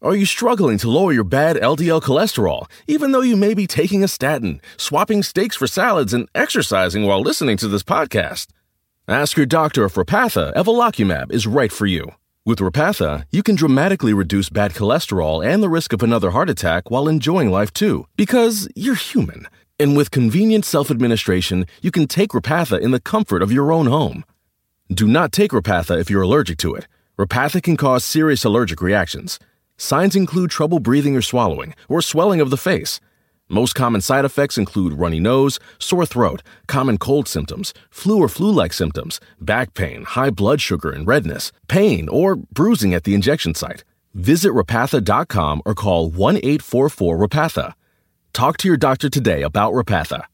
Are you struggling to lower your bad LDL cholesterol, even though you may be taking a statin, swapping steaks for salads, and exercising while listening to this podcast? Ask your doctor if Repatha Evolocumab is right for you. With Repatha, you can dramatically reduce bad cholesterol and the risk of another heart attack while enjoying life too, because you're human. And with convenient self-administration, you can take Repatha in the comfort of your own home. Do not take Repatha if you're allergic to it. Repatha can cause serious allergic reactions. Signs include trouble breathing or swallowing, or swelling of the face. Most common side effects include runny nose, sore throat, common cold symptoms, flu or flu-like symptoms, back pain, high blood sugar and redness, pain, or bruising at the injection site. Visit Repatha.com or call 1-844-REPATHA. Talk to your doctor today about Repatha.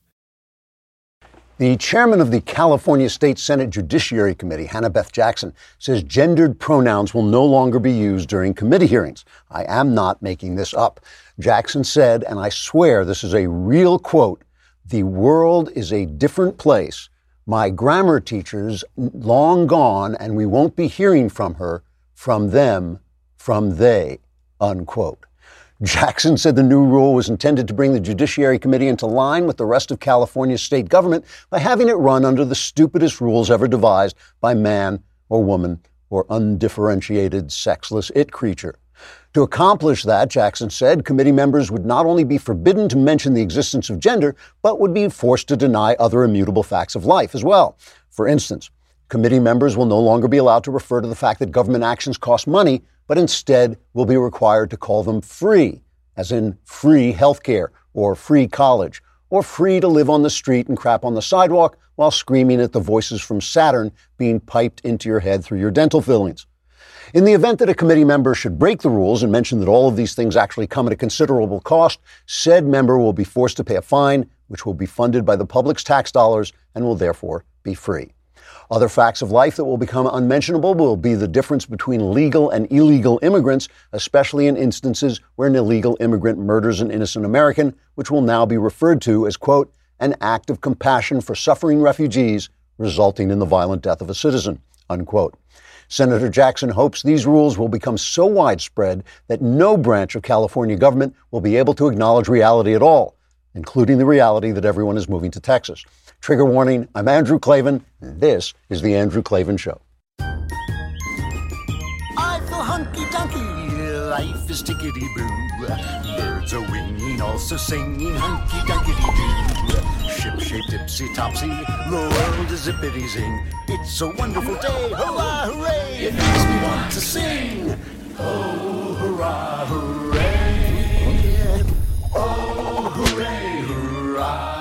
The chairman of the California State Senate Judiciary Committee, Hannah Beth Jackson, says gendered pronouns will no longer be used during committee hearings. I am not making this up. Jackson said, and I swear this is a real quote, "The world is a different place. My grammar teacher's long gone, and we won't be hearing from her, from them, from they," unquote. Jackson said the new rule was intended to bring the Judiciary Committee into line with the rest of California's state government by having it run under the stupidest rules ever devised by man or woman or undifferentiated sexless it creature. To accomplish that, Jackson said, committee members would not only be forbidden to mention the existence of gender, but would be forced to deny other immutable facts of life as well. For instance, committee members will no longer be allowed to refer to the fact that government actions cost money, but instead will be required to call them free, as in free healthcare or free college, or free to live on the street and crap on the sidewalk while screaming at the voices from Saturn being piped into your head through your dental fillings. In the event that a committee member should break the rules and mention that all of these things actually come at a considerable cost, said member will be forced to pay a fine, which will be funded by the public's tax dollars and will therefore be free. Other facts of life that will become unmentionable will be the difference between legal and illegal immigrants, especially in instances where an illegal immigrant murders an innocent American, which will now be referred to as, quote, an act of compassion for suffering refugees resulting in the violent death of a citizen, unquote. Senator Jackson hopes these rules will become so widespread that no branch of California government will be able to acknowledge reality at all, including the reality that everyone is moving to Texas. Trigger warning, I'm Andrew Klavan, and this is The Andrew Klavan Show. I feel hunky-dunky, life is tickety-boo. Birds are winging, also singing hunky-dunky-doo. Ship-shaped, ipsy-topsy, the world is zippity-zing. It's a wonderful day, hurrah, hooray! It makes me want to sing. Oh, hurrah, hooray! Oh, hooray, hurrah!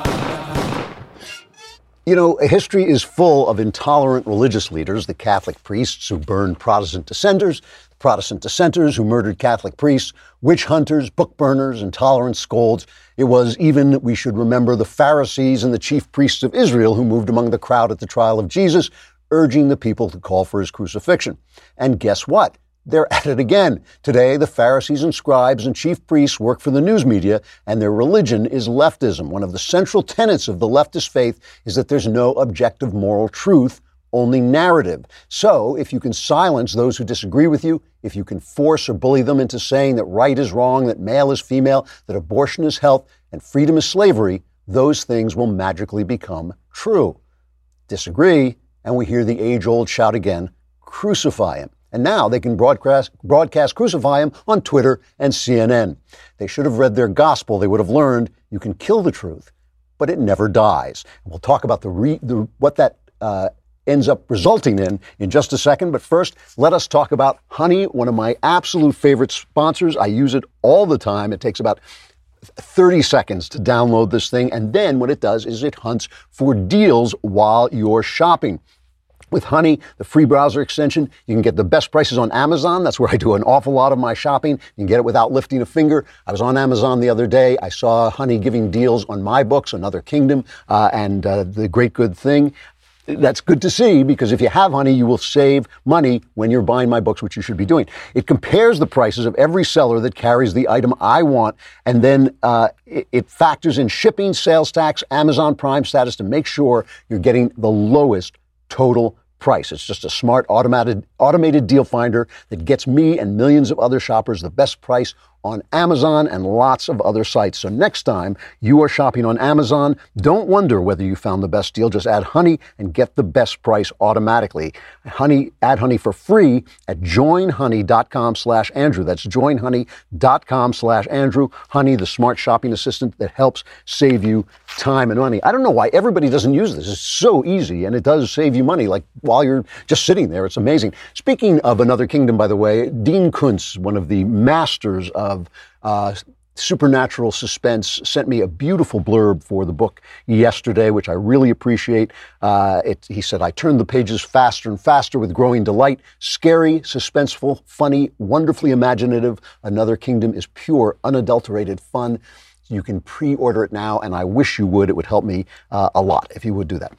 You know, history is full of intolerant religious leaders, the Catholic priests who burned Protestant dissenters, Protestant dissenters who murdered Catholic priests, witch hunters, book burners, intolerant scolds. It was even, we should remember, the Pharisees and the chief priests of Israel who moved among the crowd at the trial of Jesus, urging the people to call for his crucifixion. And guess what? They're at it again. Today, the Pharisees and scribes and chief priests work for the news media, and their religion is leftism. One of the central tenets of the leftist faith is that there's no objective moral truth, only narrative. So, if you can silence those who disagree with you, if you can force or bully them into saying that right is wrong, that male is female, that abortion is health, and freedom is slavery, those things will magically become true. Disagree, and we hear the age-old shout again, crucify him. And now they can broadcast crucify him on Twitter and CNN. They should have read their gospel. They would have learned you can kill the truth, but it never dies. And we'll talk about what that ends up resulting in just a second. But first, let us talk about Honey, one of my absolute favorite sponsors. I use it all the time. It takes about 30 seconds to download this thing. And then what it does is it hunts for deals while you're shopping. With Honey, the free browser extension, you can get the best prices on Amazon. That's where I do an awful lot of my shopping. You can get it without lifting a finger. I was on Amazon the other day. I saw Honey giving deals on my books, Another Kingdom, and The Great Good Thing. That's good to see, because if you have Honey, you will save money when you're buying my books, which you should be doing. It compares the prices of every seller that carries the item I want, and then it factors in shipping, sales tax, Amazon Prime status to make sure you're getting the lowest total price. It's just a smart automated deal finder that gets me and millions of other shoppers the best price on Amazon and lots of other sites. So next time you are shopping on Amazon, don't wonder whether you found the best deal. Just add honey and get the best price automatically. Add honey for free at joinhoney.com/Andrew. That's joinhoney.com/Andrew. Honey, the smart shopping assistant that helps save you time and money. I don't know why everybody doesn't use this. It's so easy, and it does save you money, like while you're just sitting there. It's amazing. Speaking of another kingdom, by the way, Dean Koontz, one of the masters of supernatural suspense, sent me a beautiful blurb for the book yesterday, which I really appreciate. He said, I turned the pages faster and faster with growing delight. Scary, suspenseful, funny, wonderfully imaginative. Another Kingdom is pure, unadulterated fun. You can pre-order it now, and I wish you would. It would help me a lot if you would do that.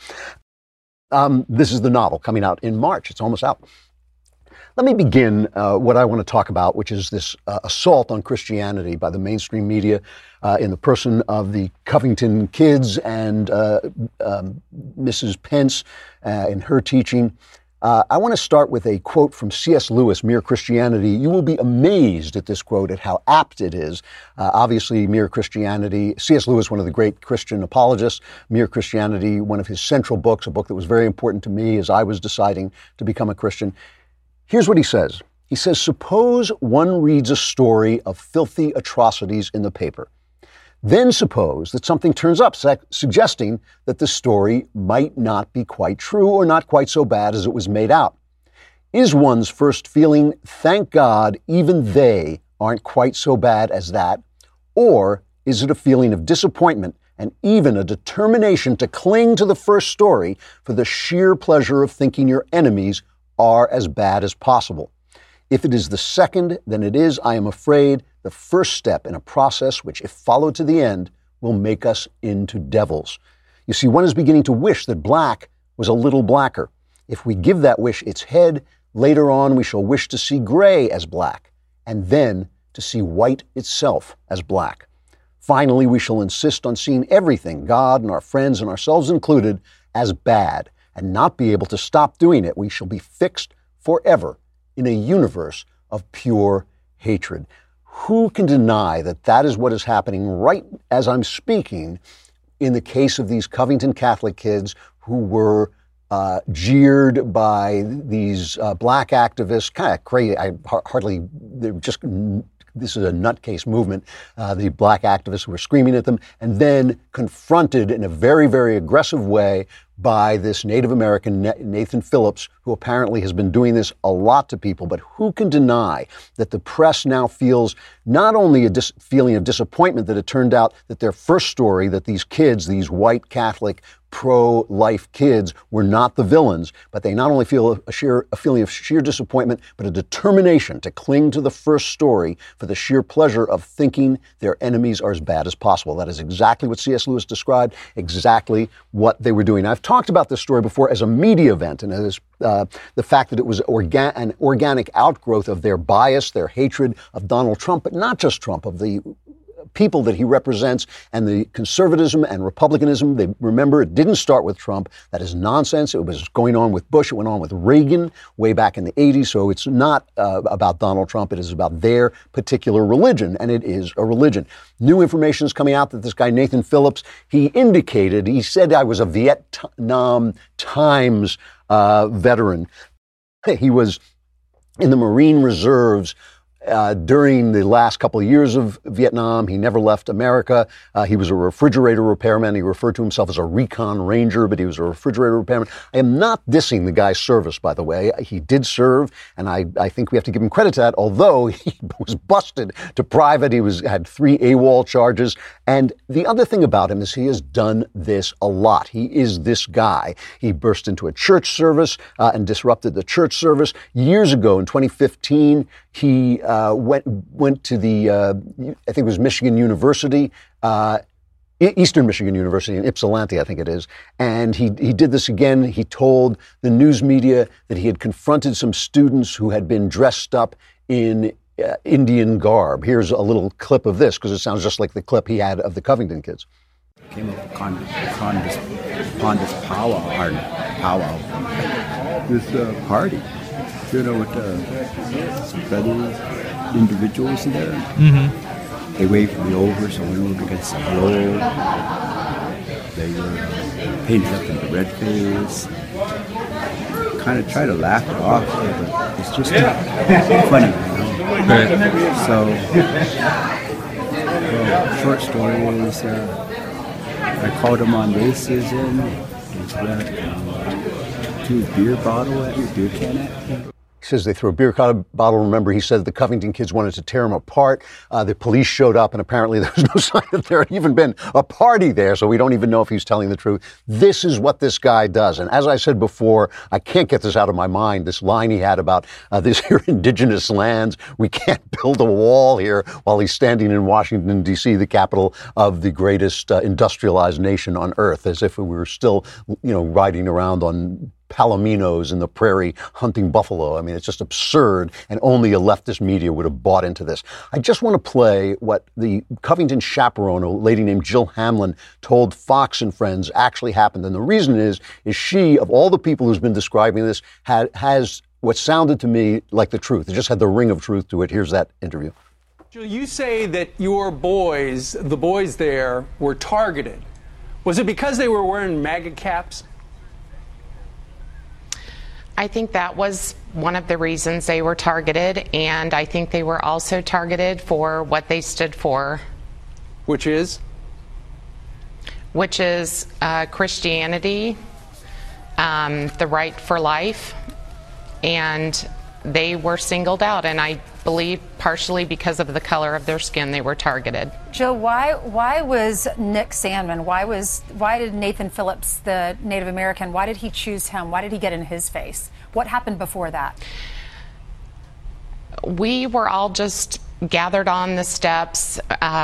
This is the novel coming out in March. It's almost out. Let me begin what I want to talk about, which is this assault on Christianity by the mainstream media in the person of the Covington kids and Mrs. Pence in her teaching. I want to start with a quote from C.S. Lewis, Mere Christianity. You will be amazed at this quote, at how apt it is. Obviously, Mere Christianity, C.S. Lewis, one of the great Christian apologists, Mere Christianity, one of his central books, a book that was very important to me as I was deciding to become a Christian. Here's what he says. He says, suppose one reads a story of filthy atrocities in the paper. Then suppose that something turns up suggesting that the story might not be quite true or not quite so bad as it was made out. Is one's first feeling, thank God, even they aren't quite so bad as that? Or is it a feeling of disappointment and even a determination to cling to the first story for the sheer pleasure of thinking your enemies are as bad as possible? If it is the second, then it is, I am afraid, the first step in a process which, if followed to the end, will make us into devils. You see, one is beginning to wish that black was a little blacker. If we give that wish its head, later on we shall wish to see gray as black, and then to see white itself as black. Finally, we shall insist on seeing everything, God and our friends and ourselves included, as bad, and not be able to stop doing it. We shall be fixed forever in a universe of pure hatred. Who can deny that that is what is happening right as I'm speaking in the case of these Covington Catholic kids who were jeered by these black activists, kind of crazy. This is a nutcase movement. The black activists who were screaming at them and then confronted in a very, very aggressive way by this Native American, Nathan Phillips, who apparently has been doing this a lot to people. But who can deny that the press now feels not only a feeling of disappointment that it turned out that their first story, that these kids, these white Catholic pro-life kids, were not the villains, but they not only feel a feeling of sheer disappointment, but a determination to cling to the first story for the sheer pleasure of thinking their enemies are as bad as possible. That is exactly what C.S. Lewis described, exactly what they were doing. I've talked about this story before as a media event, and as the fact that it was an organic outgrowth of their bias, their hatred of Donald Trump, but not just Trump, of the people that he represents and the conservatism and republicanism. They remember it didn't start with Trump. That is nonsense. It was going on with Bush. It went on with Reagan way back in the 80s. So it's not about Donald Trump. It is about their particular religion, and it is a religion. New information is coming out that this guy, Nathan Phillips, he said I was a Vietnam Times veteran. He was in the Marine Reserves during the last couple of years of Vietnam. He never left America. He was a refrigerator repairman. He referred to himself as a recon ranger, but he was a refrigerator repairman. I am not dissing the guy's service, by the way. He did serve, and I think we have to give him credit to that, although he was busted to private. He had 3 AWOL charges. And the other thing about him is he has done this a lot. He is this guy. He burst into a church service and disrupted the church service. Years ago, in 2015, he went to the, I think it was Michigan University, Eastern Michigan University in Ypsilanti, I think it is. And he did this again. He told the news media that he had confronted some students who had been dressed up in Indian garb. Here's a little clip of this, because it sounds just like the clip he had of the Covington kids. Came upon this powwow this party, with some other individuals in there. Mm-hmm. They waved me over so we were against the road. They were painted up in the red face. Kind of try to laugh it off, but it's just funny, Right. So, short story is, I called him on racism. He's left 2 beer bottle at me, beer can at me. He says they threw a beer bottle. Remember, he said the Covington kids wanted to tear him apart. The police showed up, and apparently there was no sign that there had even been a party there, so we don't even know if he's telling the truth. This is what this guy does. And as I said before, I can't get this out of my mind, this line he had about these here indigenous lands. We can't build a wall here while he's standing in Washington, D.C., the capital of the greatest industrialized nation on earth, as if we were still, riding around on palominos in the prairie hunting buffalo. I mean, it's just absurd, and only a leftist media would have bought into this. I just want to play what the Covington chaperone, a lady named Jill Hamlin, told Fox and Friends actually happened. And the reason is she, of all the people who's been describing this, has what sounded to me like the truth. It just had the ring of truth to it. Here's that interview. Jill, you say that your boys, the boys there, were targeted. Was it because they were wearing MAGA caps? I think that was one of the reasons they were targeted, and I think they were also targeted for what they stood for. Which is? Which is Christianity, the right for life, and they were singled out, and I believe partially because of the color of their skin they were targeted. Jill, why was Nick Sandmann, why did Nathan Phillips, the Native American, why did he choose him? Why did he get in his face? What happened before that? We were all just gathered on the steps.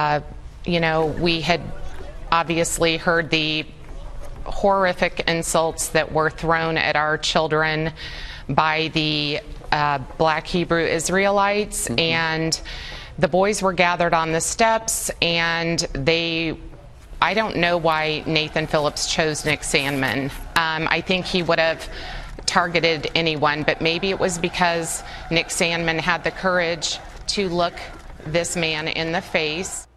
We had obviously heard the horrific insults that were thrown at our children by the Black Hebrew Israelites, mm-hmm. and the boys were gathered on the steps, and I don't know why Nathan Phillips chose Nick Sandmann. I think he would have targeted anyone, but maybe it was because Nick Sandmann had the courage to look this man in the face.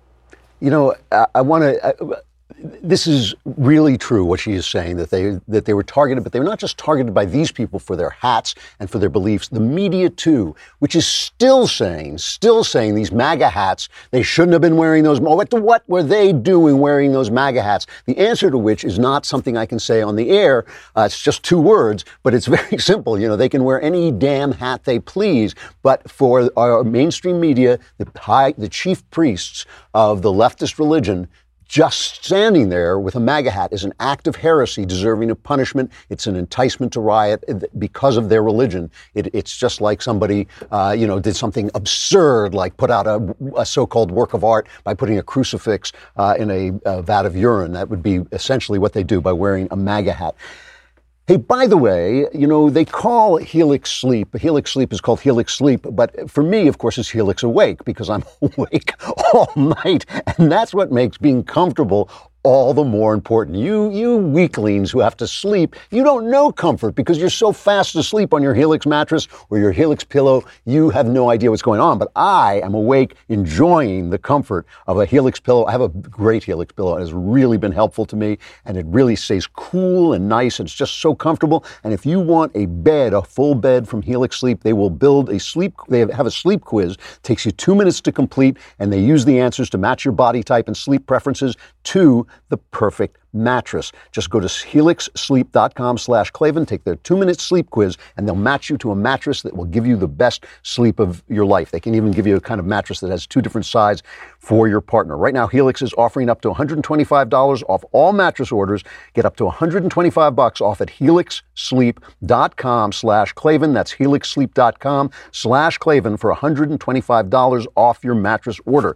I want to. This is really true, what she is saying, that they were targeted, but they were not just targeted by these people for their hats and for their beliefs. The media, too, which is still saying these MAGA hats, they shouldn't have been wearing those. What were they doing wearing those MAGA hats? The answer to which is not something I can say on the air. It's just 2 words, but it's very simple. They can wear any damn hat they please. But for our mainstream media, the chief priests of the leftist religion, just standing there with a MAGA hat is an act of heresy deserving of punishment. It's an enticement to riot because of their religion. It's just like somebody, did something absurd, like put out a so-called work of art by putting a crucifix in a vat of urine. That would be essentially what they do by wearing a MAGA hat. Hey, by the way, they call Helix Sleep. Helix Sleep is called Helix Sleep, but for me, of course, it's Helix Awake because I'm awake all night, and that's what makes being comfortable all the more important. You weaklings who have to sleep, you don't know comfort because you're so fast asleep on your Helix mattress or your Helix pillow, you have no idea what's going on. But I am awake enjoying the comfort of a Helix pillow. I have a great Helix pillow. It has really been helpful to me, and it really stays cool and nice, and it's just so comfortable. And if you want a full bed from Helix Sleep, they will they have a sleep quiz. It takes you 2 minutes to complete, and they use the answers to match your body type and sleep preferences to the perfect mattress. Just go to helixsleep.com/Klavan, take their 2-minute sleep quiz, and they'll match you to a mattress that will give you the best sleep of your life. They can even give you a kind of mattress that has 2 different sides for your partner. Right now, Helix is offering up to $125 off all mattress orders. Get up to $125 off at helixsleep.com/Klavan. That's helixsleep.com/Klavan for $125 off your mattress order.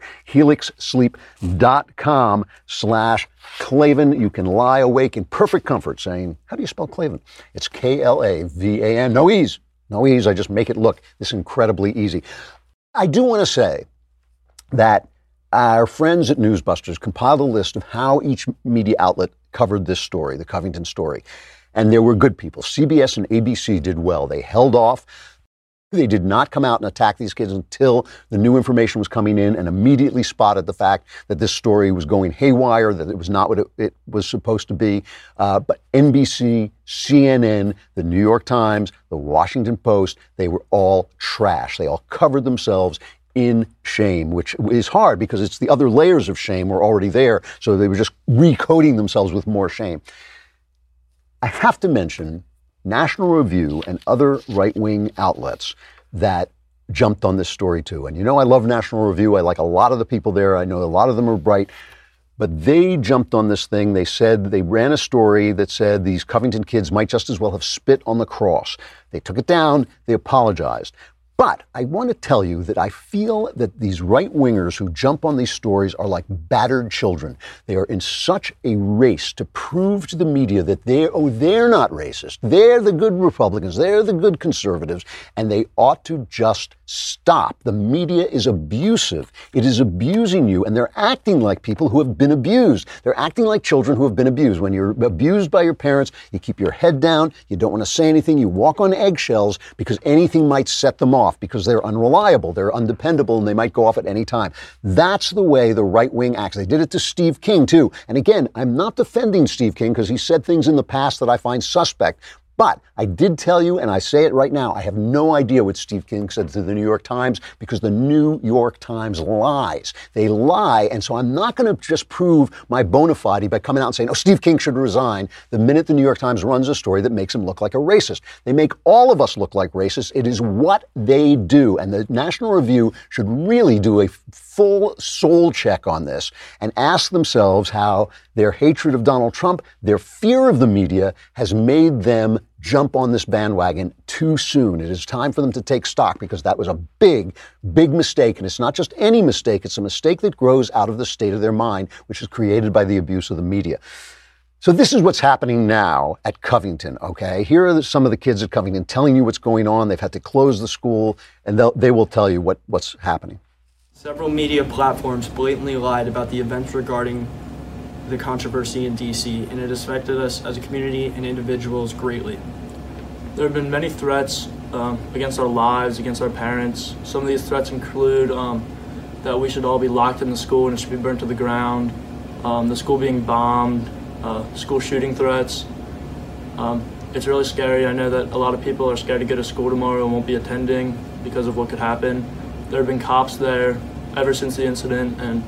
helixsleep.com/Klavan. You can lie awake in perfect comfort saying, how do you spell Klavan? It's Klavan. No ease. I just make it look this incredibly easy. I do want to say that our friends at Newsbusters compiled a list of how each media outlet covered this story, the Covington story. And there were good people. CBS and ABC did well. They held off. They did not come out and attack these kids until the new information was coming in, and immediately spotted the fact that this story was going haywire, that it was not what it was supposed to be. But NBC, CNN, the New York Times, the Washington Post, they were all trash. They all covered themselves in shame, which is hard because it's the other layers of shame were already there. So they were just recoding themselves with more shame. I have to mention National Review and other right-wing outlets that jumped on this story too. And you know, I love National Review. I like a lot of the people there. I know a lot of them are bright. But they jumped on this thing. They said, they ran a story that said these Covington kids might just as well have spit on the cross. They took it down. They apologized. But I want to tell you that I feel that these right-wingers who jump on these stories are like battered children. They are in such a race to prove to the media that they're not racist. They're the good Republicans. They're the good conservatives. And they ought to just stop. The media is abusive. It is abusing you. And they're acting like people who have been abused. They're acting like children who have been abused. When you're abused by your parents, you keep your head down. You don't want to say anything. You walk on eggshells because anything might set them off, because they're unreliable, they're undependable, and they might go off at any time. That's the way the right wing acts. They did it to Steve King, too. And again, I'm not defending Steve King because he said things in the past that I find suspect. But I did tell you, and I say it right now, I have no idea what Steve King said to the New York Times, because the New York Times lies. They lie, and so I'm not going to just prove my bona fide by coming out and saying, oh, Steve King should resign the minute the New York Times runs a story that makes him look like a racist. They make all of us look like racists. It is what they do, and the National Review should really do a full soul check on this and ask themselves how their hatred of Donald Trump, their fear of the media, has made them jump on this bandwagon too soon. It is time for them to take stock, because that was a big, big mistake. And it's not just any mistake. It's a mistake that grows out of the state of their mind, which is created by the abuse of the media. So this is what's happening now at Covington, okay? Here are some of the kids at Covington telling you what's going on. They've had to close the school, and they will tell you what's happening. Several media platforms blatantly lied about the events regarding the controversy in D.C., and it has affected us as a community and individuals greatly. There have been many threats against our lives, against our parents. Some of these threats include that we should all be locked in the school and it should be burnt to the ground, the school being bombed, school shooting threats. It's really scary. I know that a lot of people are scared to go to school tomorrow and won't be attending because of what could happen. There have been cops there ever since the incident, and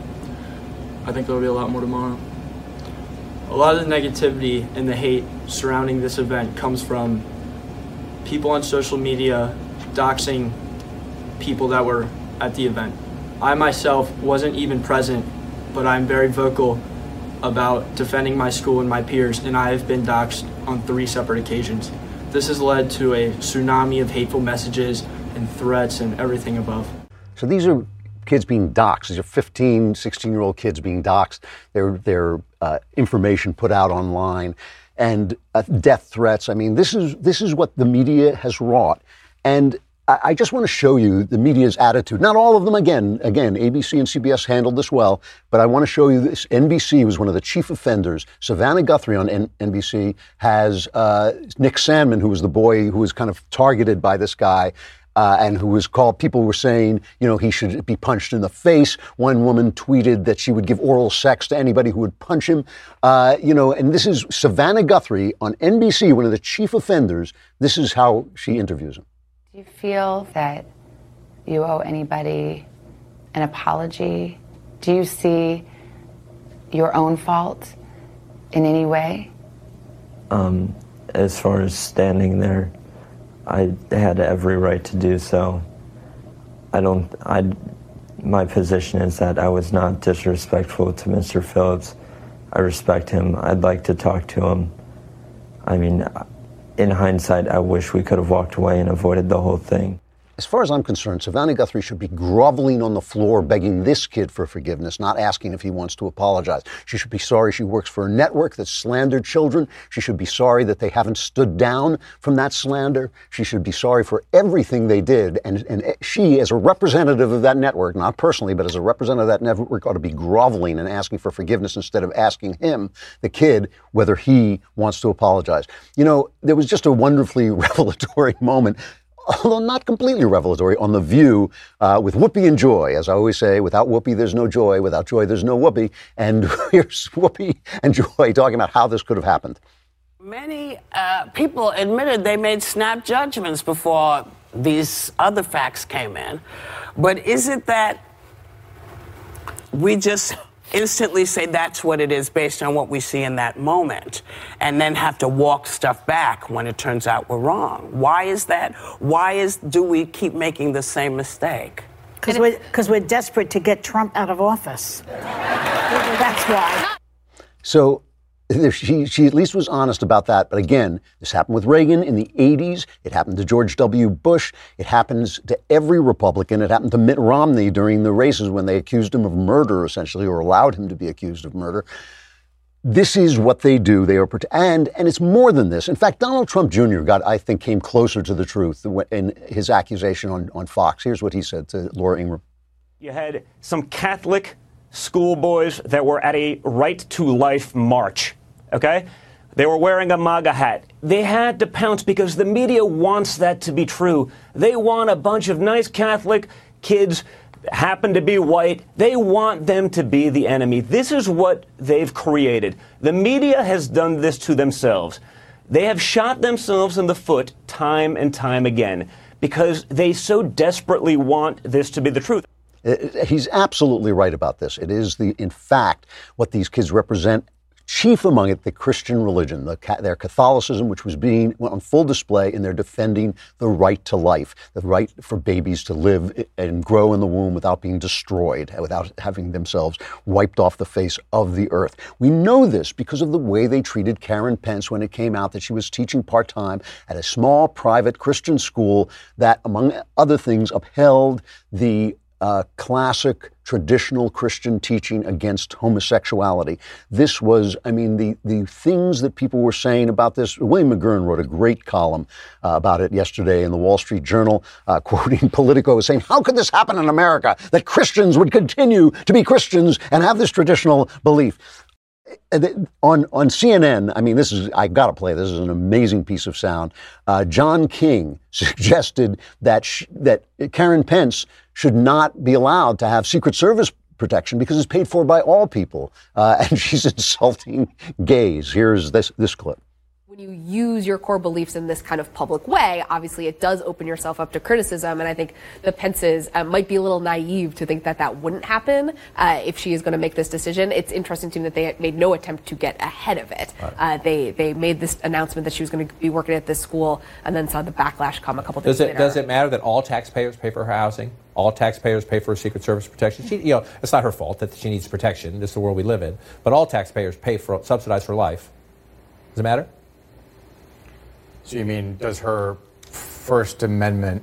I think there will be a lot more tomorrow. A lot of the negativity and the hate surrounding this event comes from people on social media doxing people that were at the event. I myself wasn't even present, but I'm very vocal about defending my school and my peers, and I have been doxed on 3 separate occasions. This has led to a tsunami of hateful messages and threats and everything above. So these are kids being doxxed. These are 15, 16-year-old kids being doxxed. Their information put out online, and death threats. I mean, this is what the media has wrought. And I just want to show you the media's attitude. Not all of them, again, ABC and CBS handled this well, but I want to show you this. NBC was one of the chief offenders. Savannah Guthrie on NBC has Nick Sandmann, who was the boy who was kind of targeted by this guy, and who was called, people were saying, he should be punched in the face. One woman tweeted that she would give oral sex to anybody who would punch him. And this is Savannah Guthrie on NBC, one of the chief offenders. This is how she interviews him. Do you feel that you owe anybody an apology? Do you see your own fault in any way? As far as standing there, I had every right to do so. My position is that I was not disrespectful to Mr. Phillips. I respect him. I'd like to talk to him. I mean, in hindsight, I wish we could have walked away and avoided the whole thing. As far as I'm concerned, Savannah Guthrie should be groveling on the floor, begging this kid for forgiveness, not asking if he wants to apologize. She should be sorry she works for a network that slandered children. She should be sorry that they haven't stood down from that slander. She should be sorry for everything they did. And she, as a representative of that network, not personally, but as a representative of that network, ought to be groveling and asking for forgiveness instead of asking him, the kid, whether he wants to apologize. You know, there was just a wonderfully revelatory moment, although not completely revelatory, on The View with Whoopi and Joy. As I always say, without Whoopi, there's no joy. Without joy, there's no Whoopi. And here's Whoopi and Joy talking about how this could have happened. Many people admitted they made snap judgments before these other facts came in. But is it that we just instantly say that's what it is based on what we see in that moment and then have to walk stuff back when it turns out we're wrong? Why is that? Do we keep making the same mistake? Because we're desperate to get Trump out of office. That's why. So she at least was honest about that. But again, this happened with Reagan in the 80s. It happened to George W. Bush. It happens to every Republican. It happened to Mitt Romney during the races when they accused him of murder, essentially, or allowed him to be accused of murder. This is what they do. They are and it's more than this. In fact, Donald Trump Jr. came closer to the truth in his accusation on Fox. Here's what he said to Laura Ingraham. You had some Catholic schoolboys that were at a Right to Life march, okay? They were wearing a MAGA hat. They had to pounce because the media wants that to be true. They want a bunch of nice Catholic kids, happen to be white. They want them to be the enemy. This is what they've created. The media has done this to themselves. They have shot themselves in the foot time and time again because they so desperately want this to be the truth. He's absolutely right about this. It is, in fact, what these kids represent, chief among it, the Christian religion, their Catholicism, which was being on full display in their defending the right to life, the right for babies to live and grow in the womb without being destroyed, without having themselves wiped off the face of the earth. We know this because of the way they treated Karen Pence when it came out that she was teaching part-time at a small private Christian school that, among other things, upheld the classic traditional Christian teaching against homosexuality. This was, the things that people were saying about this. William McGurn wrote a great column about it yesterday in the Wall Street Journal, quoting Politico, saying, how could this happen in America, that Christians would continue to be Christians and have this traditional belief? On CNN, I got to play, this is an amazing piece of sound. John King suggested that Karen Pence should not be allowed to have Secret Service protection because it's paid for by all people. And she's insulting gays. Here's this clip. When you use your core beliefs in this kind of public way, obviously it does open yourself up to criticism. And I think the Pences might be a little naive to think that wouldn't happen if she is going to make this decision. It's interesting to me that they made no attempt to get ahead of it. Right. They made this announcement that she was going to be working at this school and then saw the backlash come a couple days later. Does it matter that all taxpayers pay for her housing? All taxpayers pay for her Secret Service protection? It's not her fault that she needs protection. This is the world we live in. But all taxpayers subsidize her life. Does it matter? So you mean, does her First Amendment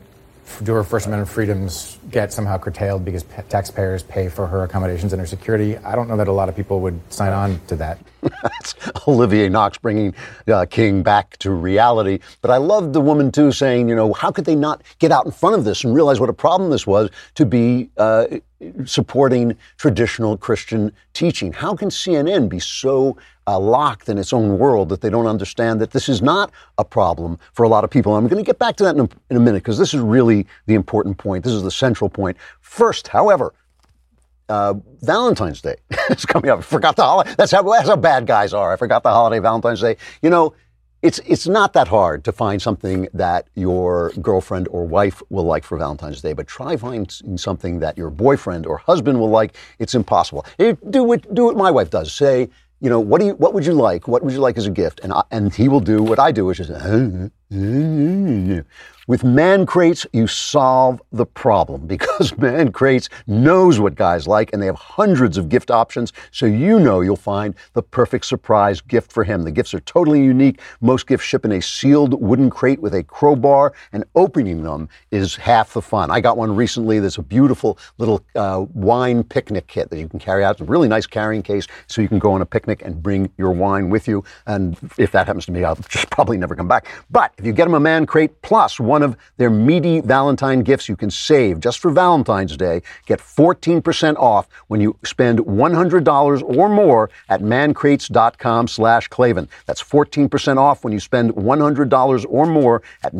freedoms get somehow curtailed because taxpayers pay for her accommodations and her security? I don't know that a lot of people would sign on to that. That's Olivier Knox bringing King back to reality. But I loved the woman, too, saying, how could they not get out in front of this and realize what a problem this was to be supporting traditional Christian teaching? How can CNN be so locked in its own world that they don't understand that this is not a problem for a lot of people? I'm going to get back to that in a minute because this is really the important point. This is the central point. First, however, Valentine's Day is coming up. I forgot the holiday. That's how bad guys are. I forgot the holiday, Valentine's Day. It's not that hard to find something that your girlfriend or wife will like for Valentine's Day, but try finding something that your boyfriend or husband will like. It's impossible. Do what my wife does. Say, what would you like? What would you like as a gift? And he will do what I do, which is, With Man Crates, you solve the problem because Man Crates knows what guys like, and they have hundreds of gift options, so you know you'll find the perfect surprise gift for him. The gifts are totally unique. Most gifts ship in a sealed wooden crate with a crowbar, and opening them is half the fun. I got one recently. There's a beautiful little wine picnic kit that you can carry out. It's a really nice carrying case, so you can go on a picnic and bring your wine with you. And if that happens to me, I'll just probably never come back. But if you get them a Man Crate plus one of their meaty Valentine gifts, you can save just for Valentine's Day. Get 14% off when you spend $100 or more at mancrates.com/Klavan. That's 14% off when you spend $100 or more at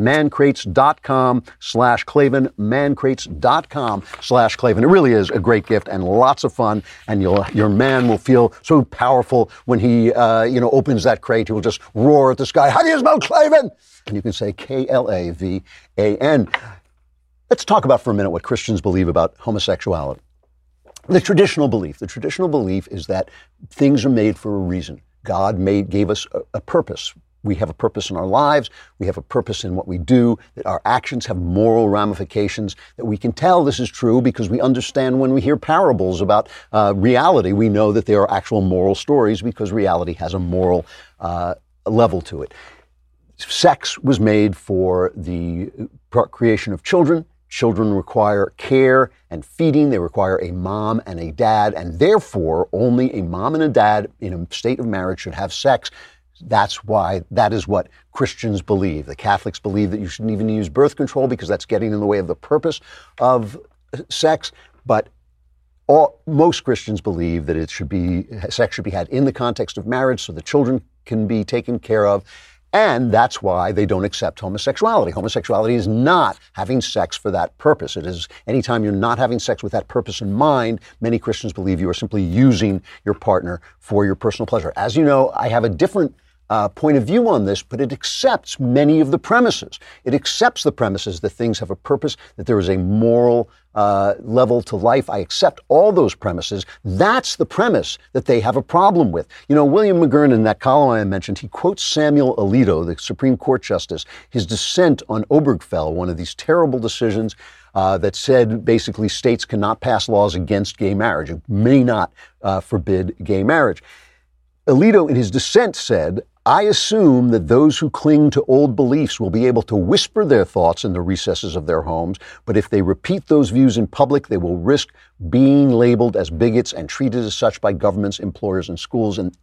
mancrates.com/Klavan, mancrates.com/Klavan. It really is a great gift and lots of fun, and your man will feel so powerful when he opens that crate. He will just roar at the sky, "How do you spell Klavan?" And you can say Klavan. Let's talk about for a minute what Christians believe about homosexuality. The traditional belief is that things are made for a reason. God gave us a purpose. We have a purpose in our lives. We have a purpose in what we do, that our actions have moral ramifications, that we can tell this is true because we understand when we hear parables about reality, we know that there are actual moral stories because reality has a moral level to it. Sex was made for the creation of children. Children require care and feeding. They require a mom and a dad, and therefore only a mom and a dad in a state of marriage should have sex. That is what Christians believe. The Catholics believe that you shouldn't even use birth control because that's getting in the way of the purpose of sex. But most Christians believe that sex should be had in the context of marriage so the children can be taken care of. And that's why they don't accept homosexuality. Homosexuality is not having sex for that purpose. It is anytime you're not having sex with that purpose in mind, many Christians believe you are simply using your partner for your personal pleasure. As you know, I have a different point of view on this, but it accepts many of the premises. It accepts the premises that things have a purpose, that there is a moral level to life. I accept all those premises. That's the premise that they have a problem with. You know, William McGurn, in that column I mentioned, he quotes Samuel Alito, the Supreme Court Justice, his dissent on Obergefell, one of these terrible decisions that said basically states cannot pass laws against gay marriage. It may not forbid gay marriage. Alito, in his dissent, said, "I assume that those who cling to old beliefs will be able to whisper their thoughts in the recesses of their homes, but if they repeat those views in public, they will risk being labeled as bigots and treated as such by governments, employers, and schools." And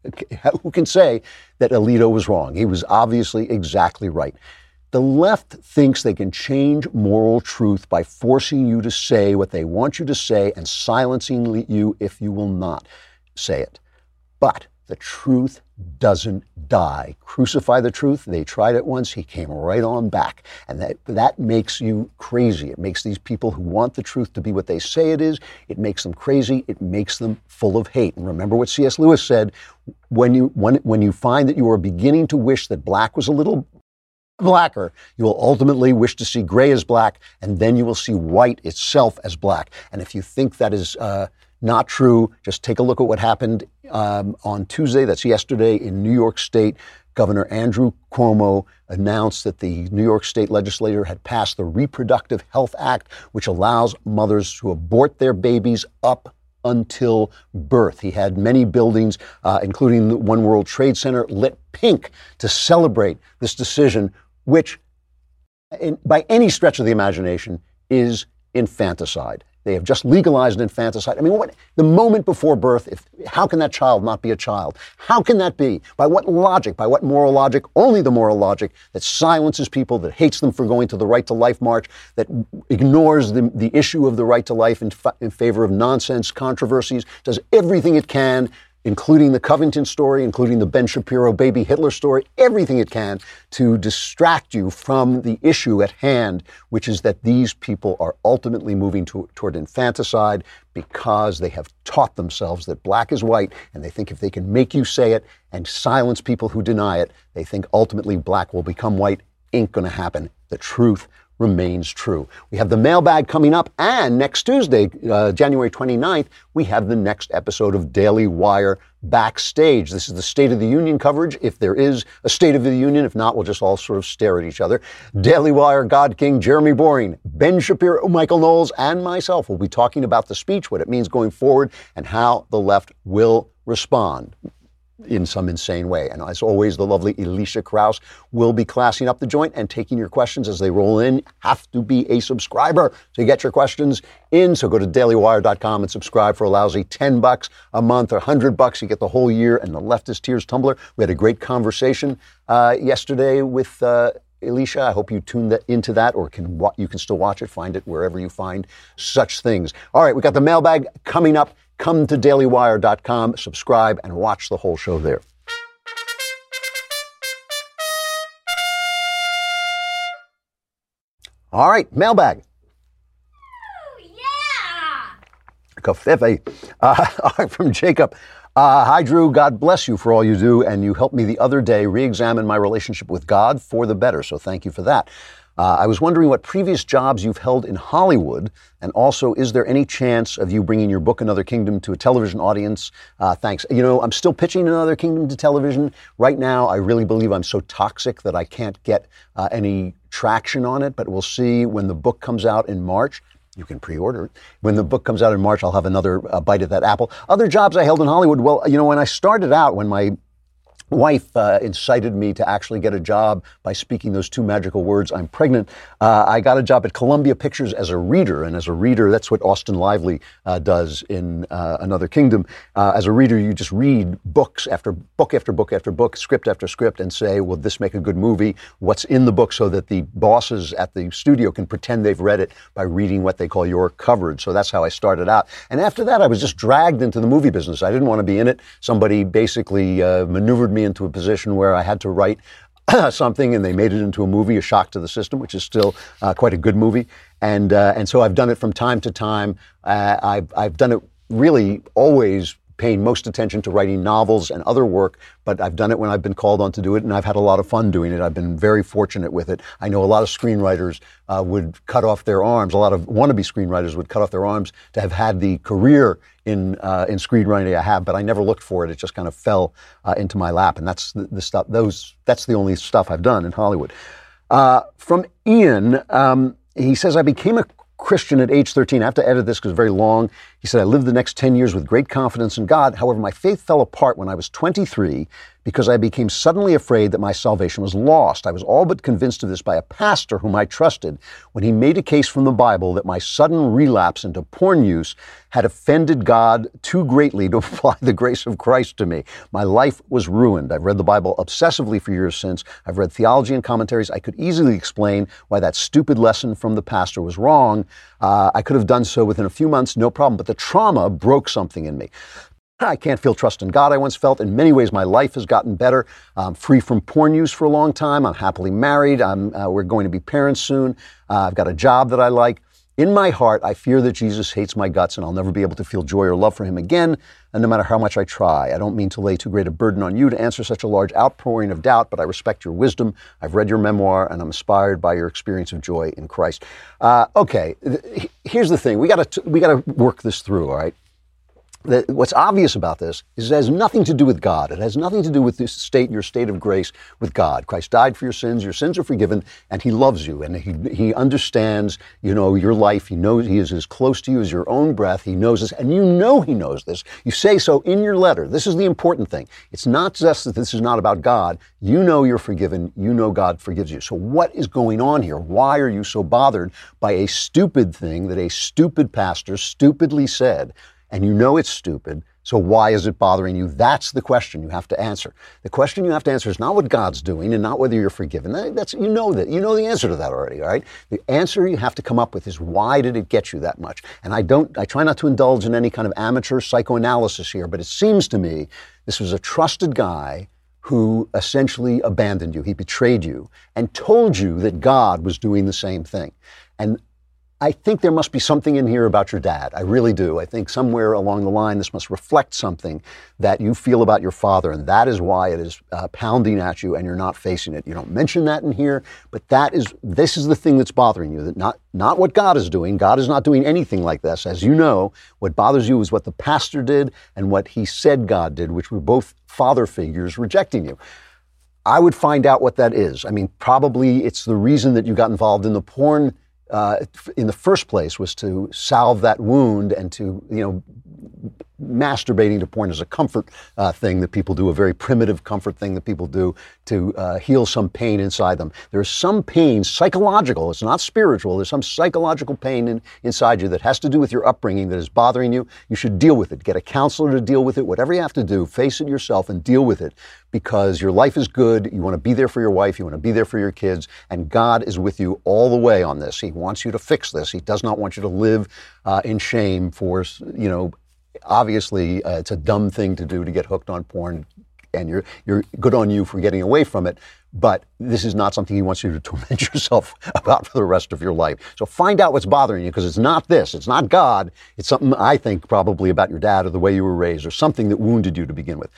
who can say that Alito was wrong? He was obviously exactly right. The left thinks they can change moral truth by forcing you to say what they want you to say and silencing you if you will not say it. But the truth doesn't die. Crucify the truth. They tried it once. He came right on back. And that makes you crazy. It makes these people who want the truth to be what they say it is. It makes them crazy. It makes them full of hate. And remember what C.S. Lewis said, when you find that you are beginning to wish that black was a little blacker, you will ultimately wish to see gray as black, and then you will see white itself as black. And if you think that is not true, just take a look at what happened on Tuesday, that's yesterday, in New York State. Governor Andrew Cuomo announced that the New York State legislature had passed the Reproductive Health Act, which allows mothers to abort their babies up until birth. He had many buildings, including the One World Trade Center, lit pink to celebrate this decision, which, by any stretch of the imagination, is infanticide. They have just legalized infanticide. I mean, the moment before birth, how can that child not be a child? How can that be? By what logic? By what moral logic? Only the moral logic that silences people, that hates them for going to the Right to Life march, that ignores the issue of the right to life in favor of nonsense controversies, does everything it can, including the Covington story, including the Ben Shapiro baby Hitler story, everything it can to distract you from the issue at hand, which is that these people are ultimately moving toward infanticide because they have taught themselves that black is white, and they think if they can make you say it and silence people who deny it, they think ultimately black will become white. Ain't gonna happen. The truth remains true. We have the mailbag coming up, and next Tuesday, January 29th, we have the next episode of Daily Wire Backstage. This is the State of the Union coverage, if there is a State of the Union. If not, we'll just all sort of stare at each other. Daily Wire God King Jeremy Boring, Ben Shapiro, Michael Knowles, and myself will be talking about the speech, what it means going forward, and how the left will respond in some insane way. And as always, the lovely Alicia Krause will be classing up the joint and taking your questions as they roll in. Have to be a subscriber to get your questions in. So go to dailywire.com and subscribe for a lousy $10 a month or $100. You get the whole year and the Leftist Tears Tumbler. We had a great conversation yesterday with Alicia. I hope you tuned into that, or you can still watch it. Find it wherever you find such things. All right, we got the mailbag coming up. Come to dailywire.com, subscribe, and watch the whole show there. All right, mailbag. Kafefe. All right, from Jacob. Hi, Drew. God bless you for all you do, and you helped me the other day re-examine my relationship with God for the better, so thank you for that. I was wondering what previous jobs you've held in Hollywood, and also, is there any chance of you bringing your book, Another Kingdom, to a television audience? Thanks. You know, I'm still pitching Another Kingdom to television. Right now, I really believe I'm so toxic that I can't get any traction on it, but we'll see when the book comes out in March. You can pre-order it. When the book comes out in March, I'll have another bite at that apple. Other jobs I held in Hollywood, well, you know, when I started out, when my wife incited me to actually get a job by speaking those two magical words, I'm pregnant. I got a job at Columbia Pictures as a reader. And as a reader, that's what Austin Lively does in Another Kingdom. As a reader, you just read books after book after book after book, script after script, and say, will this make a good movie? What's in the book, so that the bosses at the studio can pretend they've read it by reading what they call your coverage. So that's how I started out. And after that, I was just dragged into the movie business. I didn't want to be in it. Somebody basically maneuvered me into a position where I had to write something, and they made it into a movie, A Shock to the System, which is still quite a good movie. And so I've done it from time to time. I've done it really always paying most attention to writing novels and other work, but I've done it when I've been called on to do it, and I've had a lot of fun doing it. I've been very fortunate with it. I know a lot of screenwriters would cut off their arms. A lot of wannabe screenwriters would cut off their arms to have had the career in screenwriting I have, but I never looked for it. It just kind of fell into my lap, and that's the stuff. That's the only stuff I've done in Hollywood. From Ian, he says, I became a Christian at age 13. I have to edit this because it's very long. He said, I lived the next 10 years with great confidence in God. However, my faith fell apart when I was 23 because I became suddenly afraid that my salvation was lost. I was all but convinced of this by a pastor whom I trusted when he made a case from the Bible that my sudden relapse into porn use had offended God too greatly to apply the grace of Christ to me. My life was ruined. I've read the Bible obsessively for years since. I've read theology and commentaries. I could easily explain why that stupid lesson from the pastor was wrong. I could have done so within a few months, no problem, but the trauma broke something in me. I can't feel trust in God I once felt. In many ways, my life has gotten better. I'm free from porn use for a long time. I'm happily married. We're going to be parents soon. I've got a job that I like. In my heart, I fear that Jesus hates my guts and I'll never be able to feel joy or love for him again, and no matter how much I try. I don't mean to lay too great a burden on you to answer such a large outpouring of doubt, but I respect your wisdom. I've read your memoir, and I'm inspired by your experience of joy in Christ. Okay, here's the thing. We gotta work this through, all right? What's obvious about this is it has nothing to do with God. It has nothing to do with this state, your state of grace with God. Christ died for your sins are forgiven, and he loves you, and he understands, you know, your life. He knows he is as close to you as your own breath. He knows this, and you know he knows this. You say so in your letter. This is the important thing. It's not just that this is not about God. You know you're forgiven. You know God forgives you. So what is going on here? Why are you so bothered by a stupid thing that a stupid pastor stupidly said? And you know it's stupid, so why is it bothering you? That's the question you have to answer. The question you have to answer is not what God's doing and not whether you're forgiven. You know the answer to that already, all right? The answer you have to come up with is, why did it get you that much? And I try not to indulge in any kind of amateur psychoanalysis here, but it seems to me this was a trusted guy who essentially abandoned you. He betrayed you and told you that God was doing the same thing. And I think there must be something in here about your dad. I really do. I think somewhere along the line, this must reflect something that you feel about your father, and that is why it is pounding at you and you're not facing it. You don't mention that in here, but this is the thing that's bothering you, that not what God is doing. God is not doing anything like this. As you know, what bothers you is what the pastor did and what he said God did, which were both father figures rejecting you. I would find out what that is. I mean, probably it's the reason that you got involved in the porn in the first place, was to salve that wound and to, masturbating to porn is a comfort thing that people do, a very primitive comfort thing that people do to heal some pain inside them. There's some pain, psychological, it's not spiritual, there's some psychological pain inside you that has to do with your upbringing that is bothering you. You should deal with it. Get a counselor to deal with it. Whatever you have to do, face it yourself and deal with it, because your life is good. You want to be there for your wife. You want to be there for your kids. And God is with you all the way on this. He wants you to fix this. He does not want you to live in shame for, obviously, it's a dumb thing to do to get hooked on porn, and you're good on you for getting away from it. But this is not something he wants you to torment yourself about for the rest of your life. So find out what's bothering you, because it's not this. It's not God. It's something, I think, probably about your dad or the way you were raised or something that wounded you to begin with.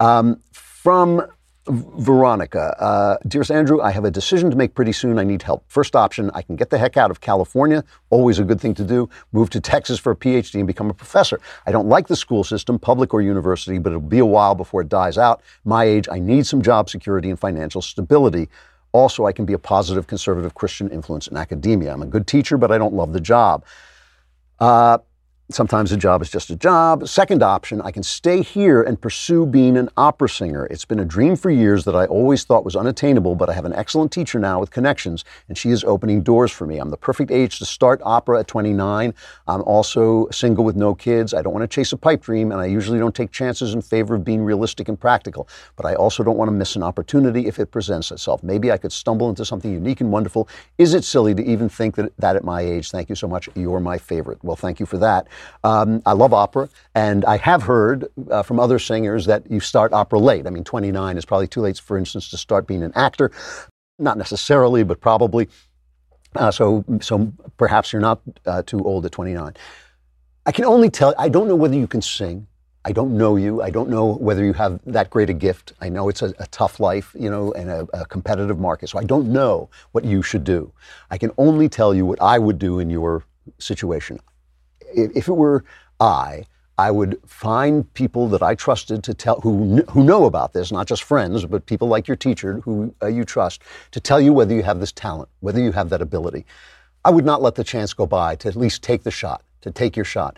From Veronica, dearest Andrew, I have a decision to make pretty soon. I need help. First option, I can get the heck out of California. Always a good thing to do. Move to Texas for a PhD and become a professor. I don't like the school system, public or university, but it'll be a while before it dies out. My age, I need some job security and financial stability. Also, I can be a positive, conservative Christian influence in academia. I'm a good teacher, but I don't love the job. Sometimes a job is just a job. Second option, I can stay here and pursue being an opera singer. It's been a dream for years that I always thought was unattainable, but I have an excellent teacher now with connections, and she is opening doors for me. I'm the perfect age to start opera at 29. I'm also single with no kids. I don't want to chase a pipe dream, and I usually don't take chances in favor of being realistic and practical. But I also don't want to miss an opportunity if it presents itself. Maybe I could stumble into something unique and wonderful. Is it silly to even think that at my age? Thank you so much. You're my favorite. Well, thank you for that. I love opera, and I have heard from other singers that you start opera late. I mean, 29 is probably too late, for instance, to start being an actor. Not necessarily, but probably. So perhaps you're not too old at 29. I can only tell, I don't know whether you can sing. I don't know you. I don't know whether you have that great a gift. I know it's a tough life, and a competitive market. So I don't know what you should do. I can only tell you what I would do in your situation. If it were I would find people that I trusted to tell, who know about this, not just friends, but people like your teacher who you trust, to tell you whether you have this talent, whether you have that ability. I would not let the chance go by to at least take the shot, to take your shot.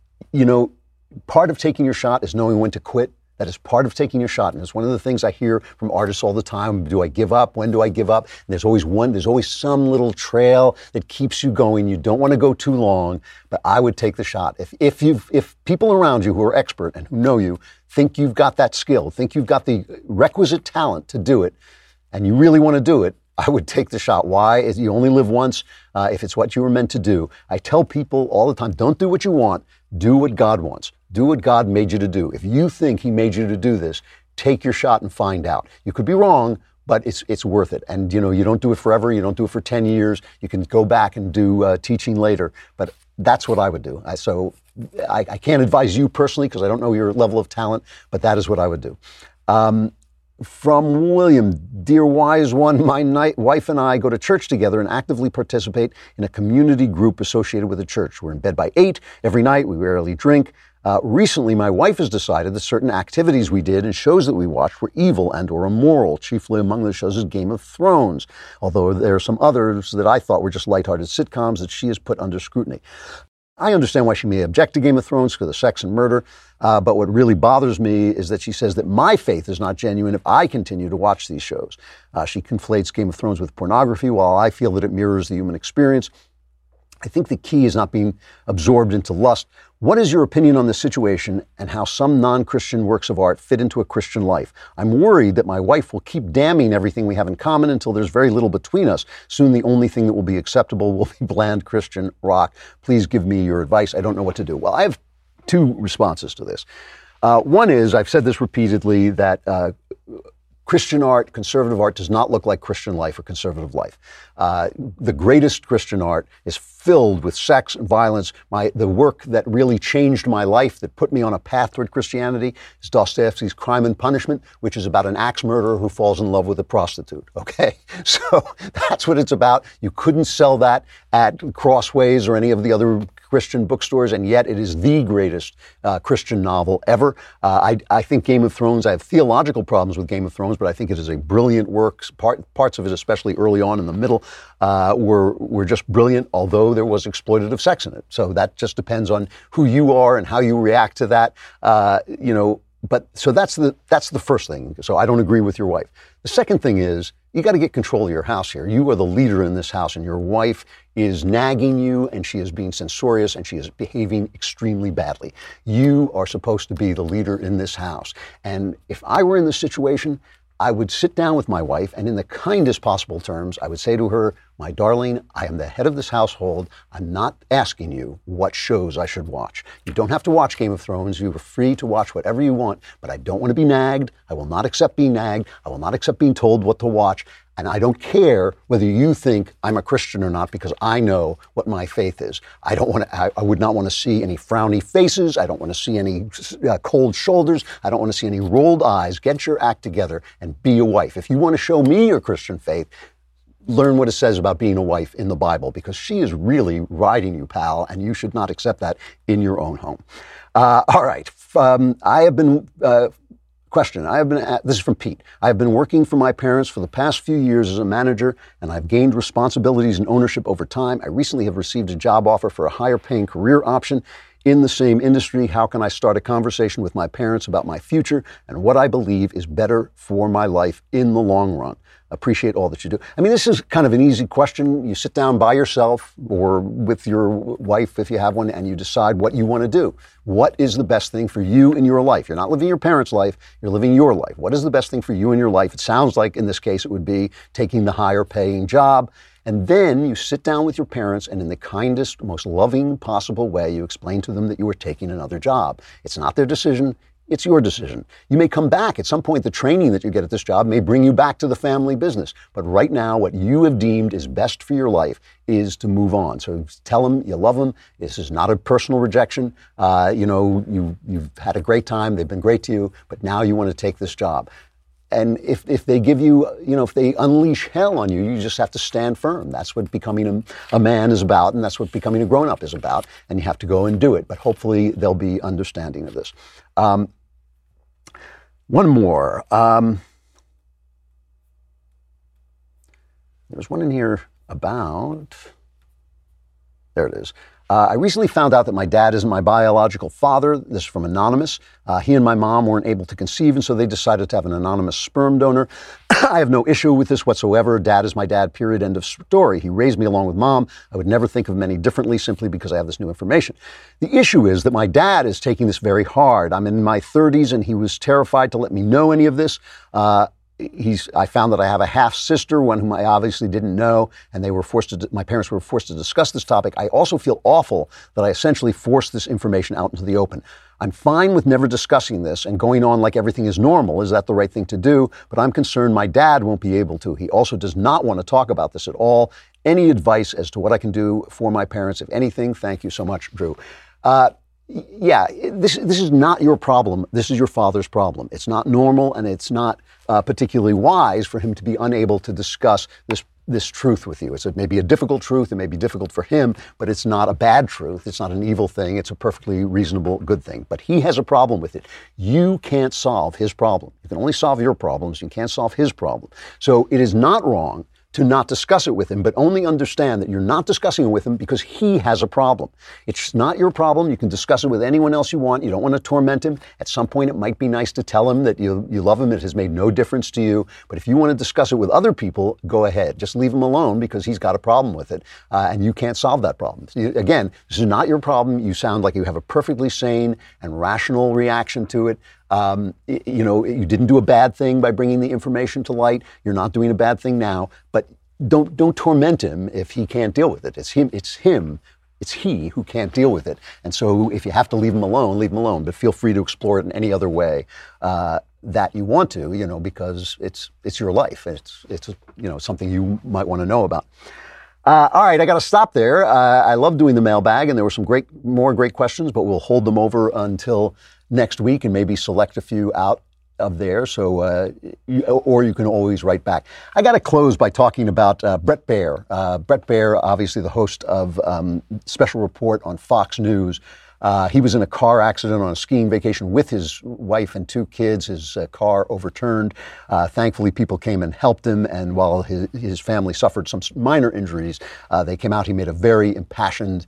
Part of taking your shot is knowing when to quit. That is part of taking your shot. And it's one of the things I hear from artists all the time. Do I give up? When do I give up? And there's always some little trail that keeps you going. You don't want to go too long, but I would take the shot. If people around you who are expert and who know you think you've got that skill, think you've got the requisite talent to do it, and you really want to do it, I would take the shot. Why? You only live once. If it's what you were meant to do. I tell people all the time, don't do what you want. Do what God wants. Do what God made you to do. If you think he made you to do this, take your shot and find out. You could be wrong, but it's worth it. And, you don't do it forever. You don't do it for 10 years. You can go back and do teaching later. But that's what I would do. I can't advise you personally because I don't know your level of talent, but that is what I would do. From William, dear wise one, my wife and I go to church together and actively participate in a community group associated with the church. We're in bed by 8 every night. We rarely drink. Recently, my wife has decided that certain activities we did and shows that we watched were evil and or immoral. Chiefly among the shows is Game of Thrones, although there are some others that I thought were just lighthearted sitcoms that she has put under scrutiny. I understand why she may object to Game of Thrones because of sex and murder, but what really bothers me is that she says that my faith is not genuine if I continue to watch these shows. She conflates Game of Thrones with pornography, while I feel that it mirrors the human experience. I think the key is not being absorbed into lust. What is your opinion on this situation and how some non-Christian works of art fit into a Christian life? I'm worried that my wife will keep damning everything we have in common until there's very little between us. Soon the only thing that will be acceptable will be bland Christian rock. Please give me your advice. I don't know what to do. Well, I have two responses to this. One is, I've said this repeatedly, that Christian art, conservative art does not look like Christian life or conservative life. The greatest Christian art is filled with sex and violence. The work that really changed my life, that put me on a path toward Christianity, is Dostoevsky's Crime and Punishment, which is about an axe murderer who falls in love with a prostitute. Okay? So that's what it's about. You couldn't sell that at Crossways or any of the other Christian bookstores, and yet it is the greatest Christian novel ever. I think Game of Thrones, I have theological problems with Game of Thrones, but I think it is a brilliant work. Parts of it, especially early on in the middle, were just brilliant, although there was exploitative sex in it. So that just depends on who you are and how you react to that. But so that's the first thing. So I don't agree with your wife. The second thing is, you got to get control of your house here. You are the leader in this house, and your wife is nagging you, and she is being censorious, and she is behaving extremely badly. You are supposed to be the leader in this house. And if I were in this situation, I would sit down with my wife, and in the kindest possible terms, I would say to her, my darling, I am the head of this household. I'm not asking you what shows I should watch. You don't have to watch Game of Thrones. You are free to watch whatever you want, but I don't want to be nagged. I will not accept being nagged. I will not accept being told what to watch. And I don't care whether you think I'm a Christian or not, because I know what my faith is. I would not want to see any frowny faces. I don't want to see any cold shoulders. I don't want to see any rolled eyes. Get your act together and be a wife. If you want to show me your Christian faith, learn what it says about being a wife in the Bible, because she is really riding you, pal, and you should not accept that in your own home. All right. I have been... Question. This is from Pete. I have been working for my parents for the past few years as a manager, and I've gained responsibilities and ownership over time. I recently have received a job offer for a higher paying career option in the same industry. How can I start a conversation with my parents about my future and what I believe is better for my life in the long run? Appreciate all that you do. I mean, this is kind of an easy question. You sit down by yourself or with your wife, if you have one, and you decide what you want to do. What is the best thing for you in your life? You're not living your parents' life. You're living your life. What is the best thing for you in your life? It sounds like in this case it would be taking the higher paying job. And then you sit down with your parents, and in the kindest, most loving possible way, you explain to them that you are taking another job. It's not their decision. It's your decision. You may come back. At some point, the training that you get at this job may bring you back to the family business. But right now, what you have deemed is best for your life is to move on. So tell them you love them. This is not a personal rejection. You've had a great time. They've been great to you. But now you want to take this job. And if they give you, if they unleash hell on you, you just have to stand firm. That's what becoming a man is about, and that's what becoming a grown-up is about. And you have to go and do it. But hopefully they'll be understanding of this. One more. There's one in here about... There it is. I recently found out that my dad isn't my biological father. This is from Anonymous. He and my mom weren't able to conceive, and so they decided to have an anonymous sperm donor. I have no issue with this whatsoever. Dad is my dad, period, end of story. He raised me along with mom. I would never think of him any differently simply because I have this new information. The issue is that my dad is taking this very hard. I'm in my 30s, and he was terrified to let me know any of this. I found that I have a half sister, one whom I obviously didn't know, and my parents were forced to discuss this topic. I also feel awful that I essentially forced this information out into the open. I'm fine with never discussing this and going on like everything is normal. Is that the right thing to do? But I'm concerned my dad won't be able to. He also does not want to talk about this at all. Any advice as to what I can do for my parents, if anything? Thank you so much, Drew. This is not your problem. This is your father's problem. It's not normal, and it's not particularly wise for him to be unable to discuss this truth with you. It may be a difficult truth. It may be difficult for him, but it's not a bad truth. It's not an evil thing. It's a perfectly reasonable, good thing. But he has a problem with it. You can't solve his problem. You can only solve your problems. You can't solve his problem. So it is not wrong to not discuss it with him, but only understand that you're not discussing it with him because he has a problem. It's not your problem. You can discuss it with anyone else you want. You don't want to torment him. At some point, it might be nice to tell him that you love him. It has made no difference to you. But if you want to discuss it with other people, go ahead. Just leave him alone because he's got a problem with it, and you can't solve that problem. Again, this is not your problem. You sound like you have a perfectly sane and rational reaction to it. You didn't do a bad thing by bringing the information to light. You're not doing a bad thing now, but don't torment him if he can't deal with it. It's he who can't deal with it. And so if you have to leave him alone, leave him alone, but feel free to explore it in any other way. that you want to, because it's your life. It's something you might want to know about. All right, I got to stop there. I love doing the mailbag, and there were some more great questions, but we'll hold them over until next week and maybe select a few out of there. So, or you can always write back. I got to close by talking about Bret Baier. Bret Baier, obviously the host of Special Report on Fox News. He was in a car accident on a skiing vacation with his wife and 2 kids. His car overturned. Thankfully, people came and helped him. And while his family suffered some minor injuries, they came out. He made a very impassioned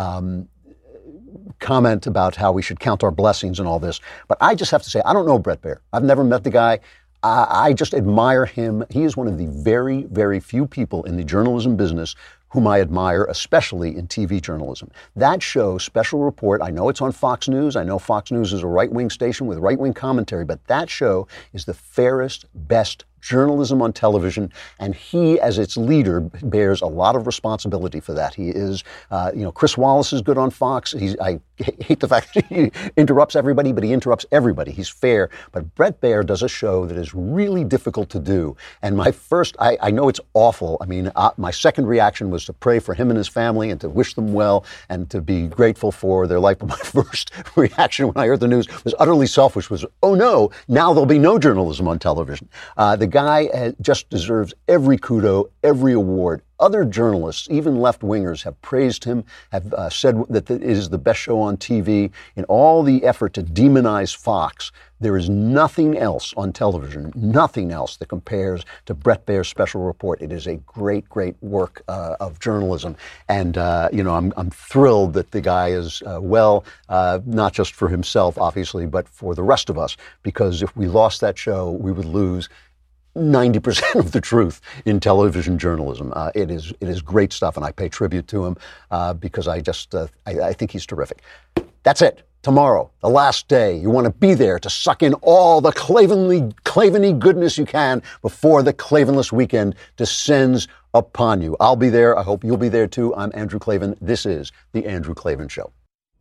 comment about how we should count our blessings and all this. But I just have to say, I don't know Bret Baier. I've never met the guy. I just admire him. He is one of the very, very few people in the journalism business whom I admire, especially in TV journalism. That show, Special Report, I know it's on Fox News. I know Fox News is a right-wing station with right-wing commentary, but that show is the fairest, best journalism on television, and he, as its leader, bears a lot of responsibility for that. He is, Chris Wallace is good on Fox. I hate the fact that he interrupts everybody, but he interrupts everybody. He's fair. But Bret Baier does a show that is really difficult to do. And my first, I know it's awful. I mean, my second reaction was to pray for him and his family and to wish them well and to be grateful for their life. But my first reaction when I heard the news was utterly selfish, was, oh no, now there'll be no journalism on television. The guy just deserves every kudo, every award. Other journalists, even left-wingers, have praised him, have said that it is the best show on TV. In all the effort to demonize Fox, there is nothing else on television, nothing else that compares to Bret Baier's Special Report. It is a great, great work of journalism. And, I'm thrilled that the guy is well, not just for himself, obviously, but for the rest of us, because if we lost that show, we would lose 90% of the truth in television journalism. It is great stuff, and I pay tribute to him because I think he's terrific. That's it. Tomorrow, the last day. You want to be there to suck in all the Klavan-y goodness you can before the Klavanless weekend descends upon you. I'll be there. I hope you'll be there too. I'm Andrew Klavan. This is The Andrew Klavan Show.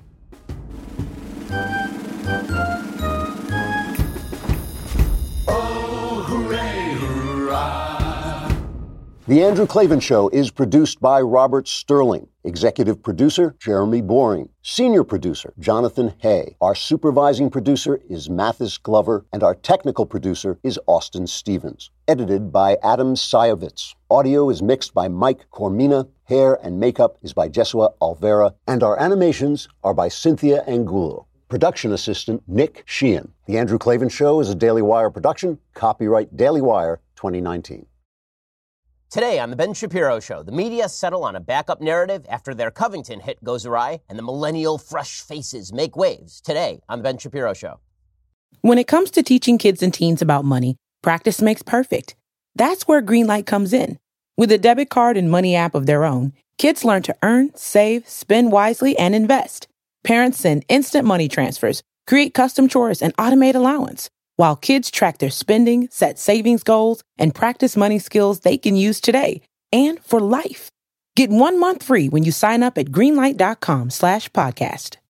The Andrew Klavan Show is produced by Robert Sterling. Executive producer, Jeremy Boring. Senior producer, Jonathan Hay. Our supervising producer is Mathis Glover, and our technical producer is Austin Stevens. Edited by Adam Sayevitz. Audio is mixed by Mike Cormina. Hair and makeup is by Jesua Alvera. And our animations are by Cynthia Angulo. Production assistant, Nick Sheehan. The Andrew Klavan Show is a Daily Wire production. Copyright Daily Wire 2019. Today on The Ben Shapiro Show, the media settle on a backup narrative after their Covington hit goes awry, and the millennial fresh faces make waves. Today on The Ben Shapiro Show. When it comes to teaching kids and teens about money, practice makes perfect. That's where Greenlight comes in. With a debit card and money app of their own, kids learn to earn, save, spend wisely, and invest. Parents send instant money transfers, create custom chores, and automate allowance, while kids track their spending, set savings goals, and practice money skills they can use today and for life. Get 1 month free when you sign up at greenlight.com/podcast.